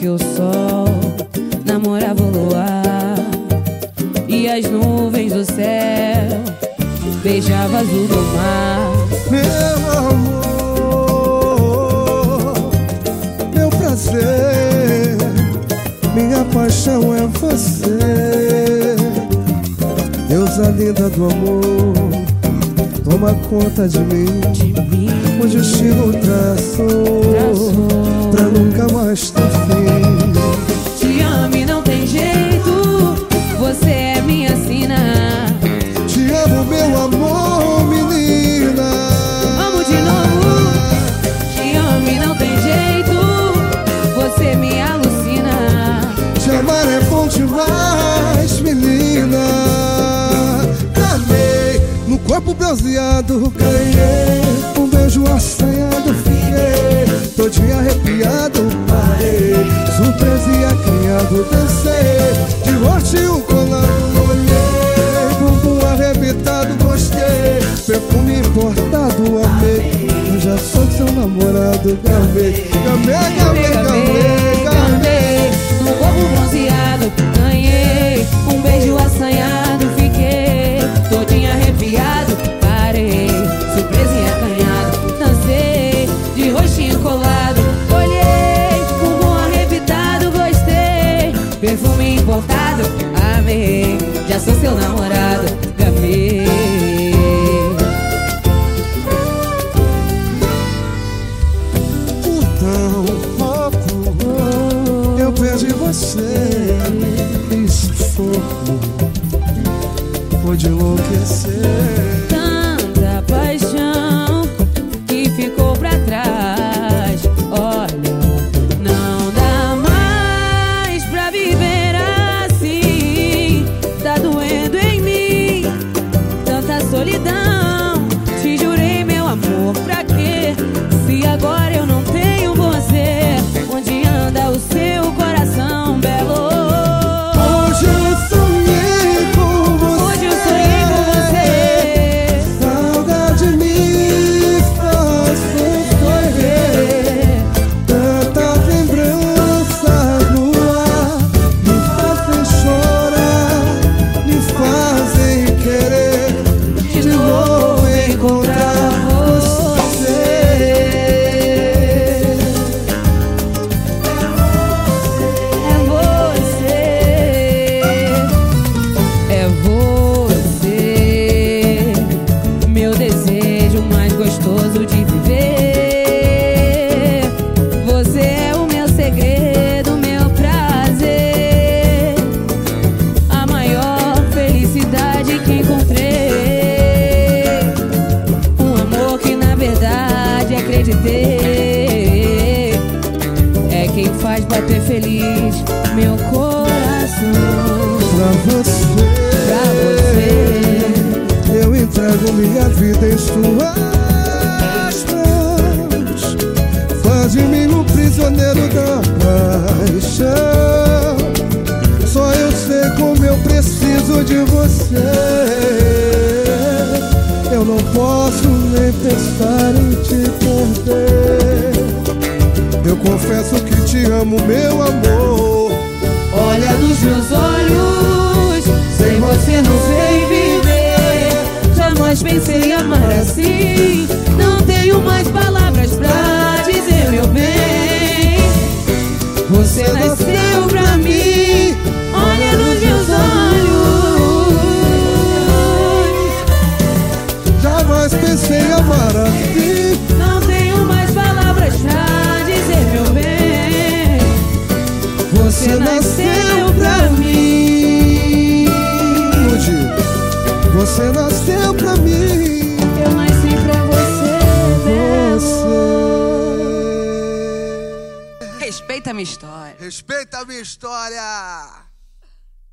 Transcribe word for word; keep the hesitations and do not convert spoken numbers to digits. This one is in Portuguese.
que o sol namorava o luar e as nuvens do céu beijava azul do mar. Meu amor, meu prazer, minha paixão é você. Deusa linda do amor, toma conta de mim, De mim, o destino traçou, traçou pra nunca mais ter fim. Te amo e não tem jeito, você é minha sina. Te amo, meu amor, menina. Amo de novo. Te amo e não tem jeito, você me alucina. Te amar é bom demais, menina. Amei, no corpo bronzeado ganhei, um beijo assanhado fiquei, todinho arrepiado parei, surpresa e acanhado dancei, de rostinho colado olhei, bumbum arrebitado gostei, perfume importado amei, eu já sou seu namorado, gamei, gamei, gamei, gamei, gamei. No corpo bronzeado ganhei, um beijo assanhado fiquei, todinho arrepiado parei, surpresa e acanhado dancei, de rostinho colado olhei, bumbum arrebitado gostei, perfume importado amei, já sou seu namorado, gamei. Tão pouco eu perdi você, e sufoco pode enlouquecer. Tanta paixão que ficou pra trás. Olha, não dá mais pra viver assim. Tá doendo em mim tanta solidão. Te jurei, meu amor, pra quê? Se agora eu não tenho você, onde anda o seu coração, belo? Hoje eu sonhei com você, Hoje eu sonhei com você. saudade me faz sofrer, tantas lembranças no ar me fazem chorar, me fazem querer de novo encontrar você. É você, é você, meu desejo mais gostoso de viver. Você é o meu segredo, meu prazer, a maior felicidade que encontrei, um amor que na verdade acreditei, é quem faz bater feliz meu coração. Pra você, Pra você, eu entrego minha vida em suas mãos. Faz de mim um prisioneiro da paixão. Só eu sei como eu preciso de você. Eu não posso nem pensar em te perder. Eu confesso que te amo, meu amor. olha nos meus olhos, sem você não sei viver. Jamais pensei em amar assim, não tenho mais palavras pra dizer, meu bem. Você nasceu pra mim, olha nos meus olhos. Jamais pensei em amar assim. Não tenho mais palavras pra dizer, meu bem. Você nasceu pra mim. Hoje você nasceu pra mim. Eu nasci pra você, Você Respeita a minha história. respeita a minha história.